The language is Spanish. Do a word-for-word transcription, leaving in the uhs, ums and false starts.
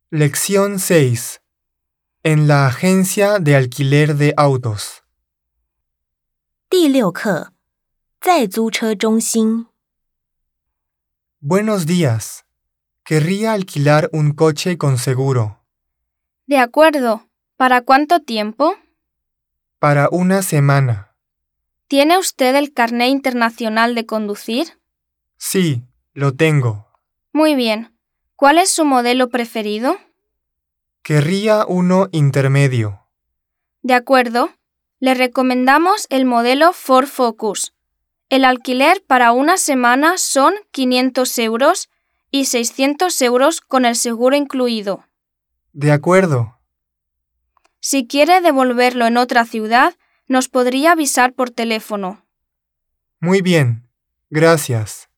Lección seis. En la agencia de alquiler de autos. 第六课，在租车中心。 Buenos días. Querría alquilar un coche con seguro. De acuerdo. ¿Para cuánto tiempo? Para una semana. ¿Tiene usted el carné internacional de conducir? Sí, lo tengo. Muy bien. ¿Cuál es su modelo preferido? Querría uno intermedio. De acuerdo. Le recomendamos el modelo Ford Focus. El alquiler para una semana son quinientos euros y seiscientos euros con el seguro incluido. De acuerdo. Si quiere devolverlo en otra ciudad, nos podría avisar por teléfono. Muy bien. Gracias.